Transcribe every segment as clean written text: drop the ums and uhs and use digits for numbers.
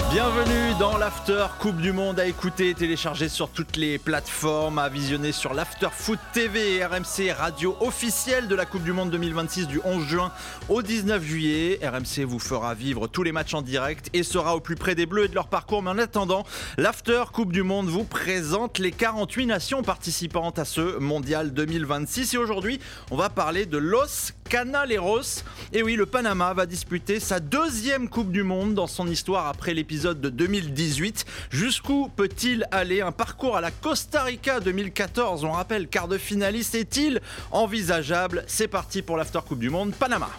Bienvenue dans l'After Coupe du Monde, à écouter et télécharger sur toutes les plateformes, à visionner sur l'After Foot TV, RMC radio officielle de la Coupe du Monde 2026 du 11 juin au 19 juillet. RMC vous fera vivre tous les matchs en direct et sera au plus près des Bleus et de leur parcours. Mais en attendant, l'After Coupe du Monde vous présente les 48 nations participantes à ce Mondial 2026. Et aujourd'hui, on va parler de Los Canaleros. Et oui, le Panama va disputer sa deuxième Coupe du Monde dans son histoire après l'épisode de 2018. Jusqu'où peut-il aller? Un parcours à la Costa Rica 2014, on rappelle, quart de finaliste, est-il envisageable? C'est parti pour l'After Coupe du Monde, Panama.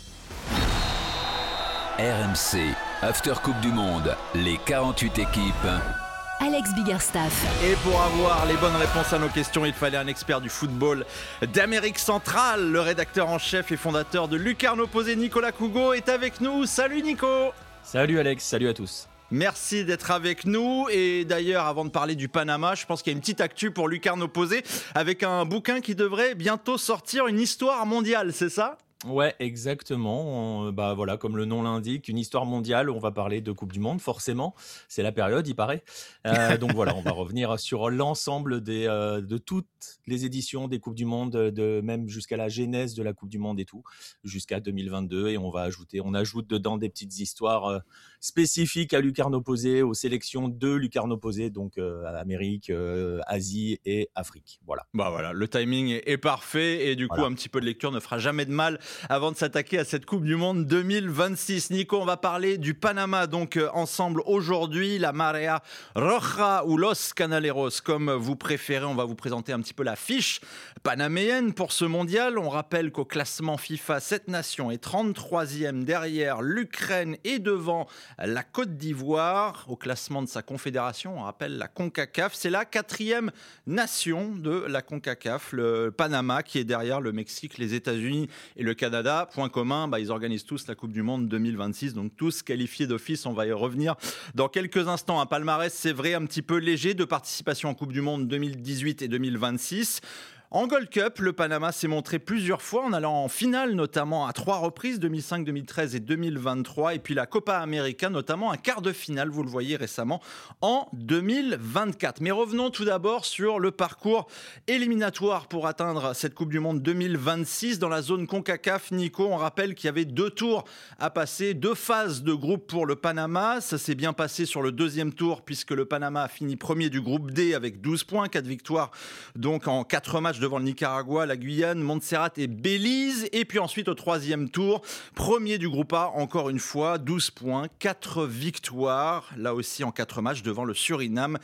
RMC, After Coupe du Monde, les 48 équipes. Alex Biggerstaff. Et pour avoir les bonnes réponses à nos questions, il fallait un expert du football d'Amérique centrale. Le rédacteur en chef et fondateur de Lucarno Posé, Nicolas Cougo, est avec nous. Salut Nico. Salut Alex, salut à tous. Merci d'être avec nous. Et d'ailleurs, avant de parler du Panama, je pense qu'il y a une petite actu pour Lucarno Posé avec un bouquin qui devrait bientôt sortir, une histoire mondiale, c'est ça ? Ouais, exactement. Voilà, comme le nom l'indique, une histoire mondiale. On va parler de Coupe du Monde, forcément. C'est la période, il paraît. Donc voilà, on va revenir sur l'ensemble de toutes les éditions des Coupes du Monde, même jusqu'à la genèse de la Coupe du Monde et tout, jusqu'à 2022. Et on ajoute dedans des petites histoires spécifiques à Lucarno Posé, aux sélections de Lucarno Posé, donc Amérique, Asie et Afrique. Voilà. Voilà, le timing est parfait et du coup, un petit peu de lecture ne fera jamais de mal avant de s'attaquer à cette Coupe du Monde 2026. Nico, on va parler du Panama donc ensemble aujourd'hui, la Marea Roja ou Los Canaleros, comme vous préférez. On va vous présenter un petit peu la fiche panaméenne pour ce mondial. On rappelle qu'au classement FIFA, cette nation est 33e derrière l'Ukraine et devant la Côte d'Ivoire. Au classement de sa confédération, on rappelle la CONCACAF, c'est la 4e nation de la CONCACAF, le Panama qui est derrière le Mexique, les États-Unis et le Canada. Point commun, ils organisent tous la Coupe du Monde 2026, donc tous qualifiés d'office. On va y revenir dans quelques instants. Un palmarès, c'est vrai, un petit peu léger de participation en Coupe du Monde 2018 et 2026. En Gold Cup, le Panama s'est montré plusieurs fois en allant en finale, notamment à 3 reprises, 2005, 2013 et 2023. Et puis la Copa América, notamment un quart de finale, vous le voyez récemment, en 2024. Mais revenons tout d'abord sur le parcours éliminatoire pour atteindre cette Coupe du Monde 2026 dans la zone CONCACAF. Nico, on rappelle qu'il y avait 2 tours à passer, 2 phases de groupe pour le Panama. Ça s'est bien passé sur le deuxième tour puisque le Panama a fini premier du groupe D avec 12 points, 4 victoires donc en 4 matchs devant le Nicaragua, la Guyane, Montserrat et Belize. Et puis ensuite au troisième tour, premier du groupe A, encore une fois, 12 points, 4 victoires, là aussi en 4 matchs devant le Suriname,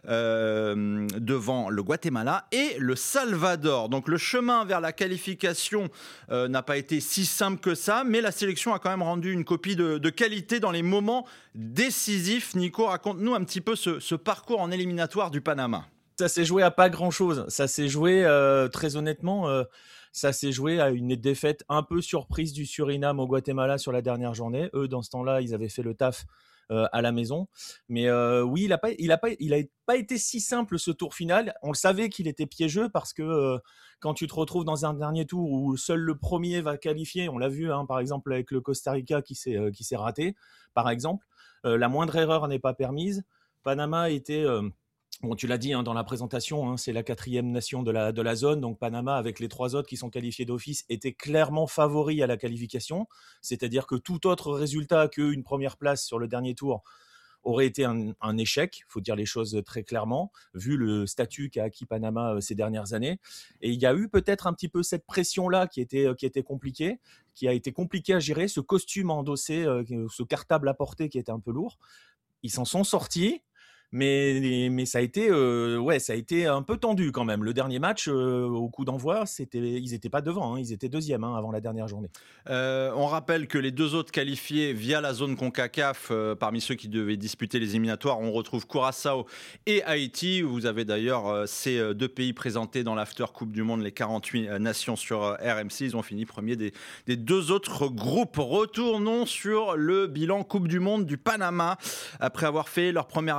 devant le Guatemala et le Salvador. Donc le chemin vers la qualification n'a pas été si simple que ça, mais la sélection a quand même rendu une copie de qualité dans les moments décisifs. Nico, raconte-nous un petit peu ce parcours en éliminatoire du Panama. Ça s'est joué à pas grand-chose. Ça s'est joué, très honnêtement, ça s'est joué à une défaite un peu surprise du Suriname au Guatemala sur la dernière journée. Eux, dans ce temps-là, ils avaient fait le taf à la maison. Mais oui, il a pas été si simple ce tour final. On le savait qu'il était piégeux parce que quand tu te retrouves dans un dernier tour où seul le premier va qualifier, on l'a vu par exemple avec le Costa Rica qui s'est raté, par exemple, la moindre erreur n'est pas permise. Panama était... Bon, tu l'as dit dans la présentation, c'est la 4e nation de la zone. Donc Panama, avec les 3 autres qui sont qualifiés d'office, était clairement favori à la qualification. C'est-à-dire que tout autre résultat qu'une première place sur le dernier tour aurait été un échec, il faut dire les choses très clairement, vu le statut qu'a acquis Panama ces dernières années. Et il y a eu peut-être un petit peu cette pression-là qui était compliquée, qui a été compliquée à gérer, ce costume endossé, ce cartable à porter qui était un peu lourd. Ils s'en sont sortis. Mais ça a été un peu tendu quand même. Le dernier match, au coup d'envoi, ils n'étaient pas devant, ils étaient deuxième avant la dernière journée. On rappelle que les 2 autres qualifiés via la zone CONCACAF, parmi ceux qui devaient disputer les éliminatoires, on retrouve Curaçao et Haïti. Vous avez d'ailleurs ces 2 pays présentés dans l'After Coupe du Monde, les 48 nations sur RMC. Ils ont fini premier des 2 autres groupes. Retournons sur le bilan Coupe du Monde du Panama. Après avoir fait leur première apparition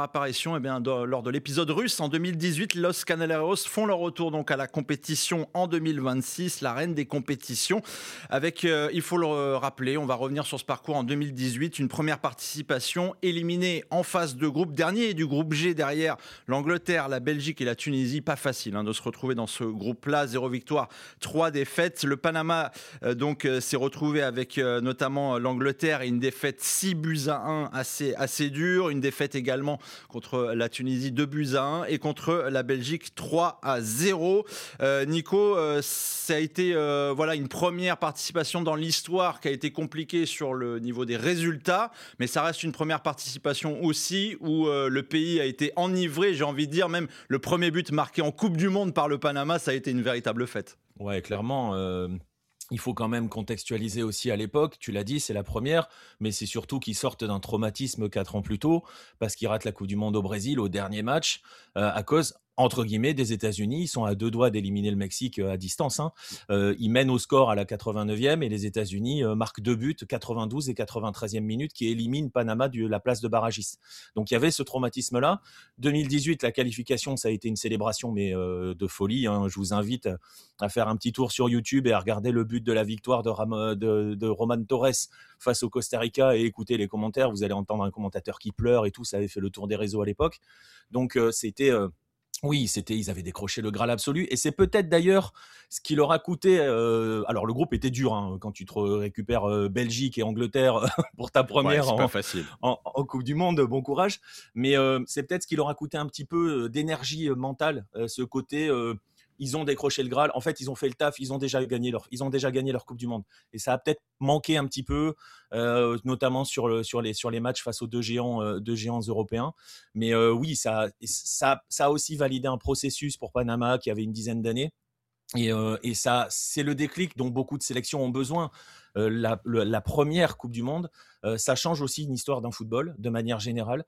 compétition, lors de l'épisode russe en 2018, Los Canaleros font leur retour donc à la compétition en 2026, la reine des compétitions. Avec, il faut le rappeler, on va revenir sur ce parcours en 2018, une première participation éliminée en phase de groupe, dernier du groupe G derrière l'Angleterre, la Belgique et la Tunisie. Pas facile de se retrouver dans ce groupe-là, 0 victoire, 3 défaites. Le Panama s'est retrouvé avec notamment l'Angleterre et une défaite 6-1 assez dure, une défaite également contre la Tunisie 2-1 et contre la Belgique 3-0. Nico, ça a été une première participation dans l'histoire qui a été compliquée sur le niveau des résultats, mais ça reste une première participation aussi où le pays a été enivré, j'ai envie de dire, même le premier but marqué en Coupe du Monde par le Panama, ça a été une véritable fête. Ouais, clairement. Il faut quand même contextualiser aussi à l'époque. Tu l'as dit, c'est la première, mais c'est surtout qu'ils sortent d'un traumatisme 4 ans plus tôt parce qu'ils ratent la Coupe du Monde au Brésil au dernier match à cause, entre guillemets, des États-Unis. Ils sont à 2 doigts d'éliminer le Mexique à distance. Ils mènent au score à la 89e et les États-Unis marquent 2 buts, 92 et 93e minute, qui éliminent Panama de la place de barragiste. Donc il y avait ce traumatisme-là. 2018, la qualification, ça a été une célébration, mais de folie. Je vous invite à faire un petit tour sur YouTube et à regarder le but de la victoire de Roman Torres face au Costa Rica et écouter les commentaires. Vous allez entendre un commentateur qui pleure et tout. Ça avait fait le tour des réseaux à l'époque. Donc ils avaient décroché le Graal absolu. Et c'est peut-être d'ailleurs ce qui leur a coûté. Alors, le groupe était dur quand tu te récupères Belgique et Angleterre pour ta première en Coupe du Monde. Bon courage. Mais c'est peut-être ce qui leur a coûté un petit peu d'énergie mentale, ce côté. Ils ont décroché le Graal. En fait, ils ont fait le taf. Ils ont déjà gagné leur Coupe du Monde. Et ça a peut-être manqué un petit peu, notamment sur les matchs face aux deux géants européens. Mais oui, ça a aussi validé un processus pour Panama qui avait une dizaine d'années. Et ça, c'est le déclic dont beaucoup de sélections ont besoin. La première Coupe du Monde, ça change aussi une histoire d'un football de manière générale.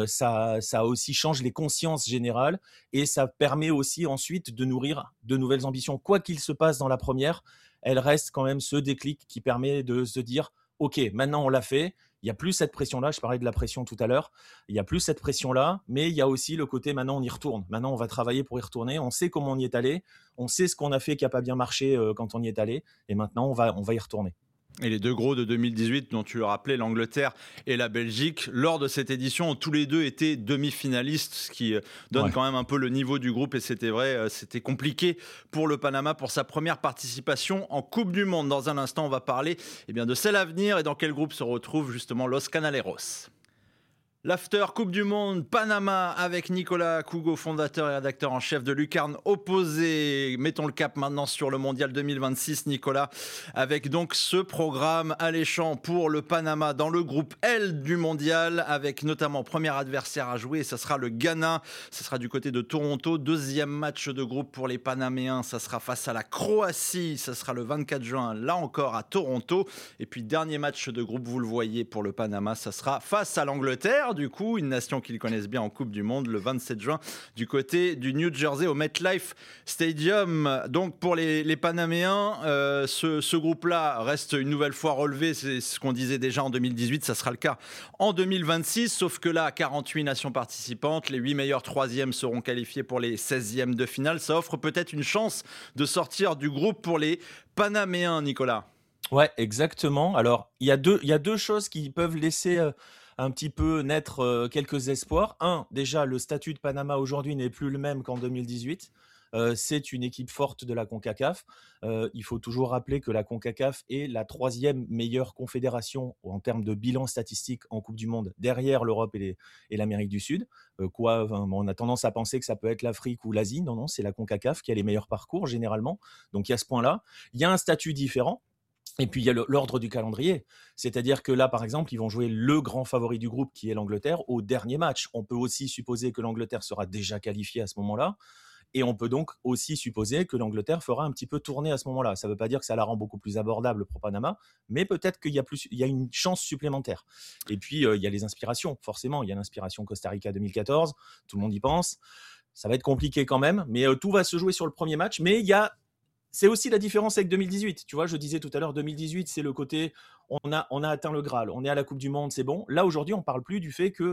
Ça aussi change les consciences générales et ça permet aussi ensuite de nourrir de nouvelles ambitions. Quoi qu'il se passe dans la première, elle reste quand même ce déclic qui permet de se dire « Ok, maintenant on l'a fait ». Il n'y a plus cette pression-là, je parlais de la pression tout à l'heure, il n'y a plus cette pression-là, mais il y a aussi le côté maintenant on y retourne, maintenant on va travailler pour y retourner, on sait comment on y est allé, on sait ce qu'on a fait qui n'a pas bien marché quand on y est allé, et maintenant on va y retourner. Et les deux gros de 2018, dont tu le rappelais, l'Angleterre et la Belgique, lors de cette édition, ont tous les deux été demi-finalistes, ce qui donne quand même un peu le niveau du groupe. Et c'était vrai, c'était compliqué pour le Panama pour sa première participation en Coupe du Monde. Dans un instant, on va parler de celle à venir et dans quel groupe se retrouve justement Los Canaleros. L'After Coupe du Monde, Panama, avec Nicolas Cougo, fondateur et rédacteur en chef de Lucarne Opposé. Mettons le cap maintenant sur le Mondial 2026, Nicolas, avec donc ce programme alléchant pour le Panama dans le groupe L du Mondial, avec notamment premier adversaire à jouer, ça sera le Ghana, ça sera du côté de Toronto. Deuxième match de groupe pour les Panaméens, ça sera face à la Croatie, ça sera le 24 juin, là encore à Toronto. Et puis dernier match de groupe, vous le voyez, pour le Panama, ça sera face à l'Angleterre, du coup, une nation qu'ils connaissent bien en Coupe du Monde, le 27 juin, du côté du New Jersey au MetLife Stadium. Donc pour les Panaméens, ce groupe-là reste une nouvelle fois relevé, c'est ce qu'on disait déjà en 2018, ça sera le cas en 2026, sauf que là, 48 nations participantes, les 8 meilleurs troisièmes seront qualifiés pour les 16e de finale. Ça offre peut-être une chance de sortir du groupe pour les Panaméens, Nicolas. Ouais, exactement. Alors, il y a deux choses qui peuvent laisser un petit peu naître quelques espoirs. Déjà, le statut de Panama aujourd'hui n'est plus le même qu'en 2018. C'est une équipe forte de la CONCACAF. Il faut toujours rappeler que la CONCACAF est la 3e meilleure confédération en termes de bilan statistique en Coupe du Monde, derrière l'Europe et l'Amérique du Sud. On a tendance à penser que ça peut être l'Afrique ou l'Asie. Non, c'est la CONCACAF qui a les meilleurs parcours généralement. Donc il y a ce point-là. Il y a un statut différent. Et puis, il y a l'ordre du calendrier. C'est-à-dire que là, par exemple, ils vont jouer le grand favori du groupe, qui est l'Angleterre, au dernier match. On peut aussi supposer que l'Angleterre sera déjà qualifiée à ce moment-là. Et on peut donc aussi supposer que l'Angleterre fera un petit peu tourner à ce moment-là. Ça ne veut pas dire que ça la rend beaucoup plus abordable pour Panama, mais peut-être qu'il y a une chance supplémentaire. Et puis, il y a les inspirations, forcément. Il y a l'inspiration Costa Rica 2014. Tout le monde y pense. Ça va être compliqué quand même, mais tout va se jouer sur le premier match. Mais c'est aussi la différence avec 2018. Tu vois, je disais tout à l'heure, 2018, c'est le côté, on a atteint le Graal, on est à la Coupe du Monde, c'est bon. Là, aujourd'hui, on ne parle plus du fait que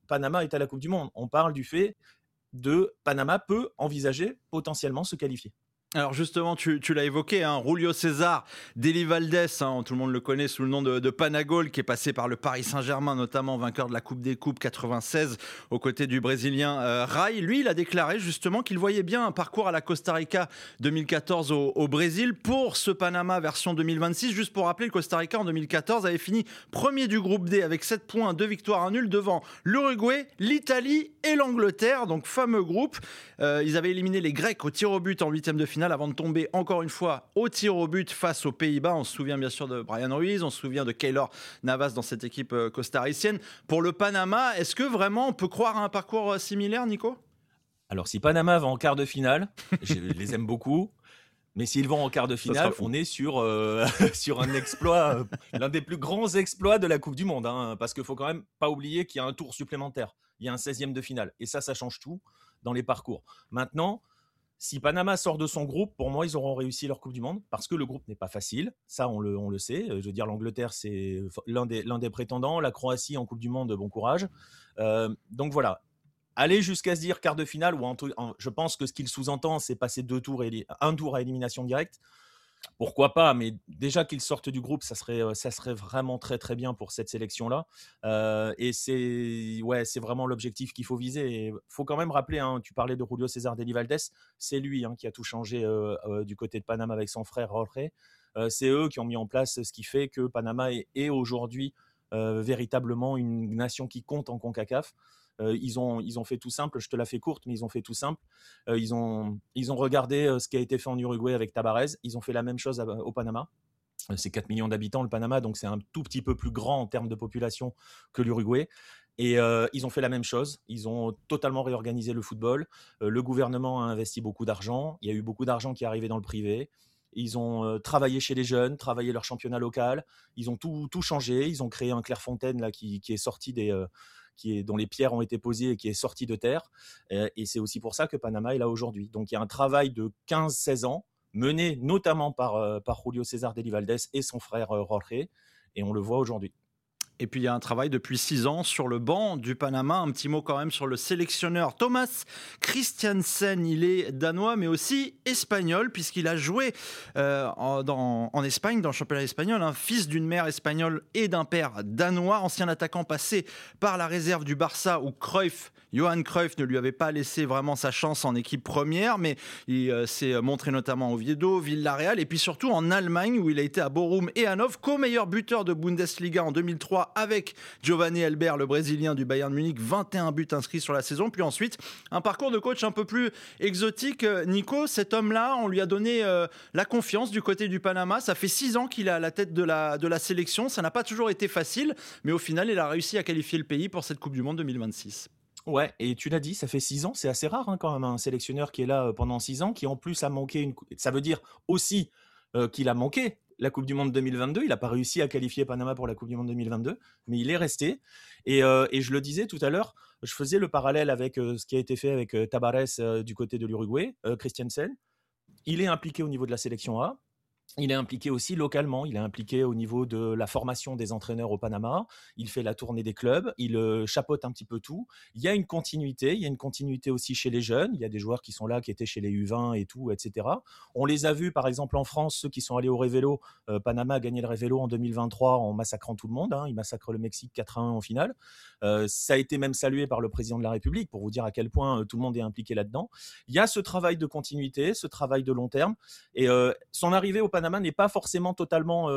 Panama est à la Coupe du Monde. On parle du fait de Panama peut envisager potentiellement se qualifier. Alors justement, tu l'as évoqué, Julio César Deli Valdés, tout le monde le connaît sous le nom de Panagol, qui est passé par le Paris Saint-Germain, notamment vainqueur de la Coupe des Coupes 96, aux côtés du Brésilien Rai. Lui, il a déclaré justement qu'il voyait bien un parcours à la Costa Rica 2014 au Brésil pour ce Panama version 2026. Juste pour rappeler, le Costa Rica en 2014 avait fini premier du groupe D avec 7 points, 2 victoires, 1 nul devant l'Uruguay, l'Italie et l'Angleterre, donc fameux groupe. Ils avaient éliminé les Grecs au tir au but en 8e de finale avant de tomber encore une fois au tir au but face aux Pays-Bas. On se souvient bien sûr de Brian Ruiz, on se souvient de Keylor Navas dans cette équipe costaricienne. Pour le Panama, est-ce que vraiment on peut croire à un parcours similaire, Nico ? Alors si Panama va en quart de finale, je les aime beaucoup. Mais s'ils vont en quart de finale, on est sur un exploit, l'un des plus grands exploits de la Coupe du Monde. Parce qu'il ne faut quand même pas oublier qu'il y a un tour supplémentaire. Il y a un 16e de finale. Et ça change tout dans les parcours. Maintenant, si Panama sort de son groupe, pour moi, ils auront réussi leur Coupe du Monde parce que le groupe n'est pas facile. Ça, on le sait. Je veux dire, l'Angleterre, c'est l'un des prétendants. La Croatie en Coupe du Monde, bon courage. Donc voilà. Aller jusqu'à se dire quart de finale, je pense que ce qu'il sous-entend, c'est passer un tour à élimination directe. Pourquoi pas, mais déjà qu'ils sortent du groupe, ça serait vraiment très très bien pour cette sélection-là. Et c'est vraiment l'objectif qu'il faut viser. Il faut quand même rappeler, tu parlais de Julio César Deli Valdés, c'est lui qui a tout changé du côté de Panama avec son frère Jorge. C'est eux qui ont mis en place ce qui fait que Panama est aujourd'hui véritablement une nation qui compte en CONCACAF. Ils ont fait tout simple, je te la fais courte, mais ils ont fait tout simple. Ils ont regardé ce qui a été fait en Uruguay avec Tabarez. Ils ont fait la même chose au Panama. C'est 4 millions d'habitants le Panama, donc c'est un tout petit peu plus grand en termes de population que l'Uruguay. Et ils ont fait la même chose. Ils ont totalement réorganisé le football. Le gouvernement a investi beaucoup d'argent. Il y a eu beaucoup d'argent qui est arrivé dans le privé. Ils ont travaillé chez les jeunes, travaillé leur championnat local. Ils ont tout changé. Ils ont créé un Clairefontaine là, qui est sorti dont les pierres ont été posées et qui est sorti de terre. Et c'est aussi pour ça que Panama est là aujourd'hui. Donc il y a un travail de 15-16 ans mené notamment par Julio César Deli Valdés et son frère Jorge. Et on le voit aujourd'hui. Et puis il y a un travail depuis 6 ans sur le banc du Panama. Un petit mot quand même sur le sélectionneur Thomas Christiansen. Il est danois mais aussi espagnol puisqu'il a joué en Espagne, dans le championnat espagnol. Fils d'une mère espagnole et d'un père danois. Ancien attaquant passé par la réserve du Barça où Johan Cruyff ne lui avait pas laissé vraiment sa chance en équipe première. Mais il s'est montré notamment au Oviedo, Villarreal et puis surtout en Allemagne où il a été à Bochum et Hanovre, co-meilleur buteur de Bundesliga en 2003 avec Giovanni Elber, le Brésilien du Bayern Munich, 21 buts inscrits sur la saison. Puis ensuite, un parcours de coach un peu plus exotique. Nico, cet homme-là, on lui a donné la confiance du côté du Panama. Ça fait 6 ans qu'il est à la tête de la sélection. Ça n'a pas toujours été facile, mais au final, il a réussi à qualifier le pays pour cette Coupe du Monde 2026. Ouais, et tu l'as dit, ça fait 6 ans, c'est assez rare quand même, un sélectionneur qui est là pendant 6 ans, qui en plus a manqué ça veut dire aussi qu'il a manqué la Coupe du Monde 2022. Il n'a pas réussi à qualifier Panama pour la Coupe du Monde 2022, mais il est resté. Et je le disais tout à l'heure, je faisais le parallèle avec ce qui a été fait avec Tabarez du côté de l'Uruguay, Christiansen. Il est impliqué au niveau de la sélection A. Il est impliqué aussi localement, il est impliqué au niveau de la formation des entraîneurs au Panama, il fait la tournée des clubs, il chapeaute un petit peu tout. Il y a une continuité aussi chez les jeunes, il y a des joueurs qui sont là, qui étaient chez les U20 et tout, etc. On les a vus par exemple en France, ceux qui sont allés au Révélo. Panama a gagné le Révélo en 2023 en massacrant tout le monde, il massacre le Mexique 4-1 en finale. Ça a été même salué par le président de la République pour vous dire à quel point tout le monde est impliqué là-dedans. Il y a ce travail de continuité, ce travail de long terme, et son arrivée au Panama n'est pas forcément totalement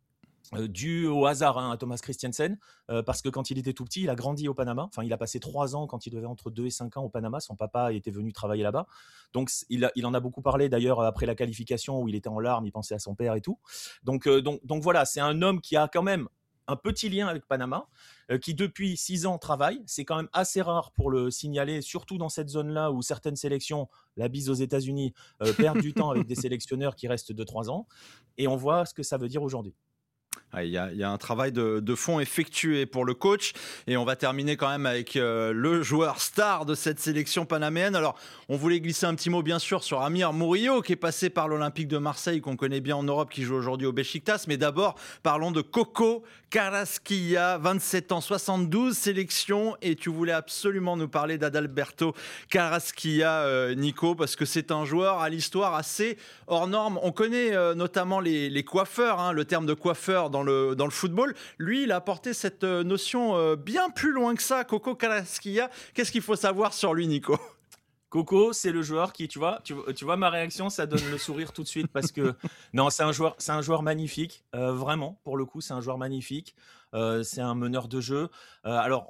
dû au hasard à Thomas Christiansen, parce que quand il était tout petit, il a grandi au Panama. Enfin, il a passé 3 ans quand il devait entre 2 et 5 ans au Panama. Son papa était venu travailler là-bas. Donc, il en a beaucoup parlé d'ailleurs après la qualification où il était en larmes, il pensait à son père et tout. Donc voilà, c'est un homme qui a quand même un petit lien avec Panama, qui depuis 6 ans travaille. C'est quand même assez rare pour le signaler, surtout dans cette zone-là où certaines sélections, la bise aux États-Unis, perdent du temps avec des sélectionneurs qui restent 2-3 ans. Et on voit ce que ça veut dire aujourd'hui. Il y a un travail de fond effectué pour le coach. Et on va terminer quand même avec le joueur star de cette sélection panaméenne. Alors, on voulait glisser un petit mot, bien sûr, sur Amir Murillo, qui est passé par l'Olympique de Marseille, qu'on connaît bien en Europe, qui joue aujourd'hui au Beşiktaş. Mais d'abord, parlons de Coco Carrasquilla, 27 ans, 72 sélections. Et tu voulais absolument nous parler d'Adalberto Carrasquilla, Nico, parce que c'est un joueur à l'histoire assez hors norme. On connaît notamment les coiffeurs, hein, le terme de coiffeur dans le football. Lui, il a apporté cette notion bien plus loin que ça. Coco Carrasquilla, qu'est-ce qu'il faut savoir sur lui, Nico ? Coco, c'est le joueur qui, tu vois ma réaction, ça donne le sourire tout de suite parce que non, c'est un joueur magnifique, vraiment, pour le coup, c'est un joueur magnifique. C'est un meneur de jeu. Alors,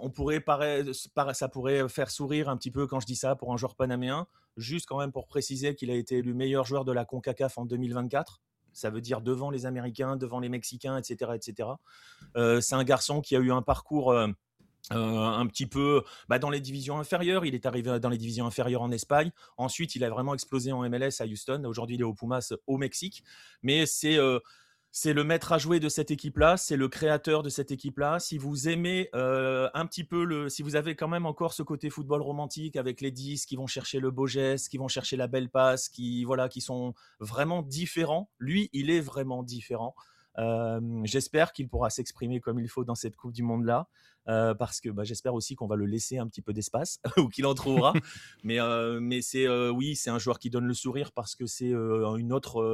ça pourrait faire sourire un petit peu quand je dis ça pour un joueur panaméen. Juste quand même pour préciser qu'il a été élu meilleur joueur de la CONCACAF en 2024. Ça veut dire devant les Américains, devant les Mexicains, etc., etc. C'est un garçon qui a eu un parcours un petit peu dans les divisions inférieures. Il est arrivé dans les divisions inférieures en Espagne. Ensuite, il a vraiment explosé en MLS à Houston. Aujourd'hui, il est au Pumas au Mexique. Mais c'est le maître à jouer de cette équipe-là, c'est le créateur de cette équipe-là. Si vous aimez un petit peu, si vous avez quand même encore ce côté football romantique avec les 10 qui vont chercher le beau geste, qui vont chercher la belle passe, qui sont vraiment différents. Lui, il est vraiment différent. J'espère qu'il pourra s'exprimer comme il faut dans cette Coupe du Monde-là. Parce que j'espère aussi qu'on va le laisser un petit peu d'espace ou qu'il en trouvera. mais c'est un joueur qui donne le sourire parce que c'est une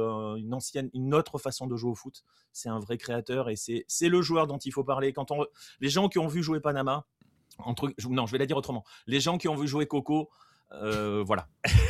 autre façon de jouer au foot. C'est un vrai créateur et c'est le joueur dont il faut parler. Les gens qui ont vu jouer Panama, je vais la dire autrement. Les gens qui ont vu jouer Coco, voilà.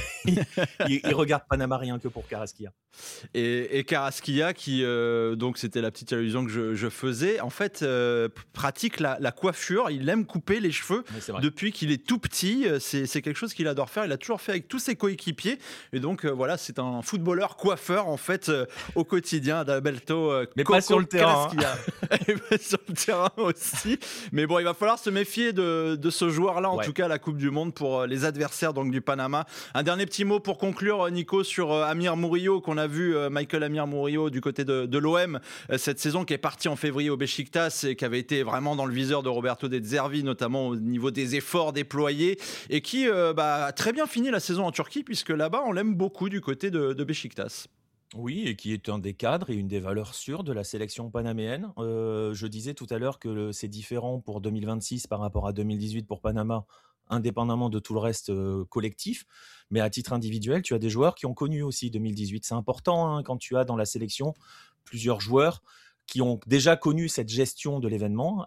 il regarde Panama rien que pour Carrasquilla. Et Carrasquilla qui, donc c'était la petite allusion que je faisais, en fait pratique la coiffure, il aime couper les cheveux depuis qu'il est tout petit, c'est quelque chose qu'il adore faire, il a toujours fait avec tous ses coéquipiers et donc voilà, c'est un footballeur coiffeur en fait au quotidien, Adalberto mais pas sur le terrain, et pas sur le terrain aussi, mais bon, il va falloir se méfier de ce joueur-là, en tout cas à la Coupe du Monde pour les adversaires donc du Panama. Un dernier petit mot pour conclure, Nico, sur Amir Murillo, qu'on a vu, Michael Amir Murillo du côté de l'OM cette saison, qui est parti en février au Beşiktaş et qui avait été vraiment dans le viseur de Roberto De Zerbi, notamment au niveau des efforts déployés, et qui a très bien fini la saison en Turquie, puisque là-bas on l'aime beaucoup du côté de Beşiktaş. Oui, et qui est un des cadres et une des valeurs sûres de la sélection panaméenne. Je disais tout à l'heure que c'est différent pour 2026 par rapport à 2018 pour Panama, indépendamment de tout le reste collectif. Mais à titre individuel, tu as des joueurs qui ont connu aussi 2018. C'est important quand tu as dans la sélection plusieurs joueurs qui ont déjà connu cette gestion de l'événement.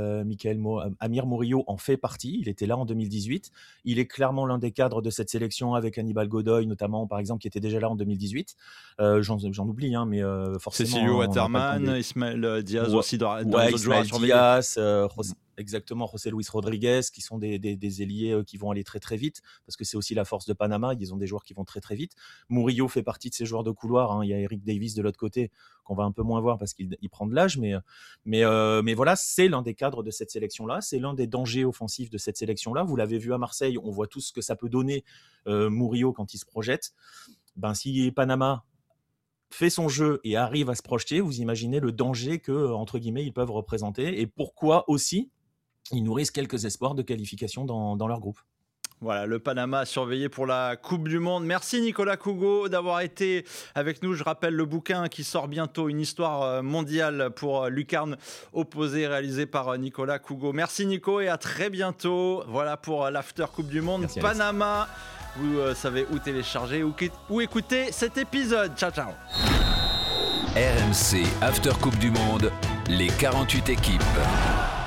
Amir Murillo en fait partie, il était là en 2018. Il est clairement l'un des cadres de cette sélection avec Hannibal Godoy, notamment, par exemple, qui était déjà là en 2018. J'en oublie, mais forcément... Cecilio Waterman, Ismaël Diaz aussi, dans les autres joueurs à surveiller. Diaz, exactement, José Luis Rodriguez, qui sont des ailiers qui vont aller très très vite, parce que c'est aussi la force de Panama, ils ont des joueurs qui vont très très vite. Murillo fait partie de ces joueurs de couloir, il y a Eric Davis de l'autre côté, qu'on va un peu moins voir parce qu'il prend de l'âge, mais voilà, c'est l'un des cadres de cette sélection-là, c'est l'un des dangers offensifs de cette sélection-là. Vous l'avez vu à Marseille, on voit tout ce que ça peut donner Murillo quand il se projette. Si Panama fait son jeu et arrive à se projeter, vous imaginez le danger que, entre guillemets, ils peuvent représenter, et pourquoi aussi ils nourrissent quelques espoirs de qualification dans leur groupe. Voilà, le Panama à surveiller pour la Coupe du Monde. Merci Nicolas Cougo d'avoir été avec nous. Je rappelle le bouquin qui sort bientôt, Une histoire mondiale pour lucarne opposée, réalisé par Nicolas Cougo. Merci Nico et à très bientôt. Voilà pour l'After Coupe du Monde. Merci, Panama. Vous savez où télécharger, où écouter cet épisode. Ciao, ciao. RMC After Coupe du Monde, les 48 équipes.